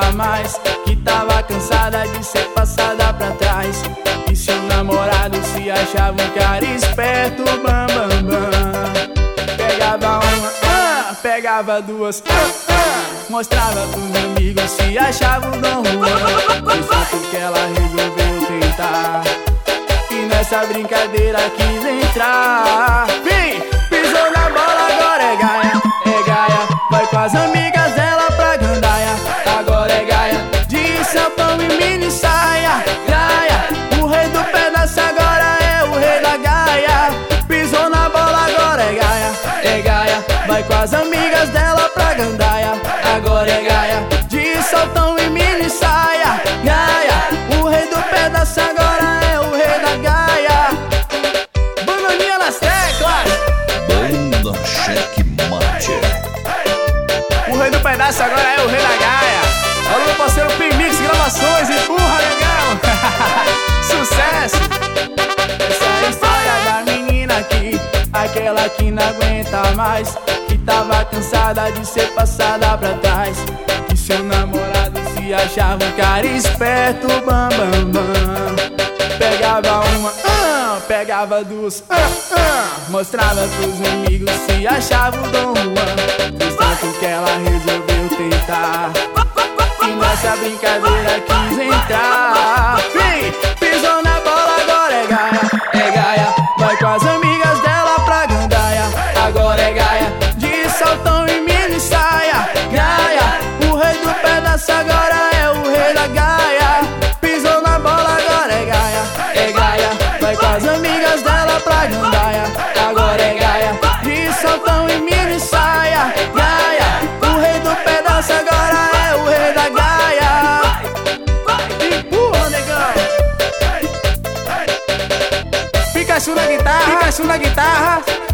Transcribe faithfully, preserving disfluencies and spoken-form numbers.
aguenta mais, que tava cansada de ser passada pra trás. E seu namorado se achava um cara esperto, bam, bam, bam. Pegava uma, ah, pegava duas, ah, ah, mostrava pros amigos, se achava o Dom Juan. Foi tanto que ela resolveu tentar, e nessa brincadeira quis entrar. Vem, pisou na bola, agora é gaia, é gaia. Vai com as amigas dela pra gandaia, agora é gaia. De sapão e mini saia, gaia. O rei do pedaço agora é o rei da gaia. Pisou na bola, agora é gaia, é gaia. Vai com as amigas dela pra gandaia, agora é gaia. De saltão e mini saia, gaia. O rei do pedaço agora é o rei da gaia. Bananinha nas teclas, Banda Checkmate. o rei do pedaço agora é o rei da gaia. Alô, meu parceiro P-Mix Gravações, empurra, legal. Sucesso. Essa é a história da menina aqui, aquela que não aguenta mais, que tava cansada de ser passada pra trás. E seu namorado se achava um cara esperto, bam, bam, bam. Pegava uma, ah, pegava duas, ah, ah, mostrava pros amigos, se achava o Dom Juan. Fez tanto que ela resolveu tentar, e nessa brincadeira quis entrar. Vem, pisou na bola, agora é gaia, é gaia. Vai com as amigas dela pra gandaia, agora é gaia. De saltão e mini saia, gaia. O rei do pedaço agora é o rei da gaia. Pisou na bola, agora é gaia, é gaia. Vai com as amigas dela pra gandaia, agora é gaia. De saltão e mini saia, gaia. O rei do pedaço agora é o rei da gaia. Empurra, negão. Pikachu na guitarra, Pikachu na guitarra.